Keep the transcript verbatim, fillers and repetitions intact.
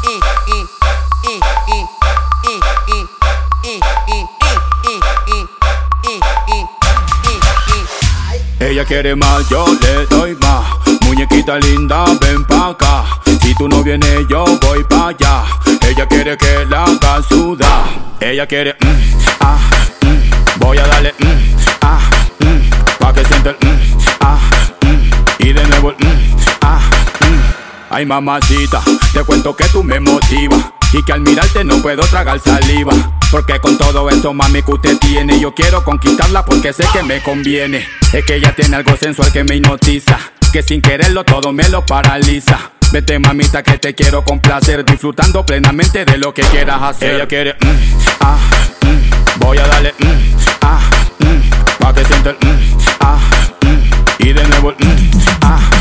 Ella quiere más, yo le doy más. Muñequita linda, ven pa' acá. Si tú no vienes, yo voy pa' allá. Ella quiere que la haga sudar. Ella quiere, mm, ah, mm. Voy a darle, mm, ah, mm. Pa' que sienta el, mm, ah, mm. Y de nuevo el, mm, ah, mm. Ay, mamacita, te cuento que tú me motivas y que al mirarte no puedo tragar saliva. Porque con todo eso, mami, que usted tiene, yo quiero conquistarla porque sé que me conviene. Es que ella tiene algo sensual que me hipnotiza, que sin quererlo todo me lo paraliza. Vete, mamita, que te quiero complacer, disfrutando plenamente de lo que quieras hacer. Ella quiere, mm, ah, mm. Voy a darle, mm, ah, mm. Pa' que sienta el, mm, ah, mm. Y de nuevo el, mm, ah.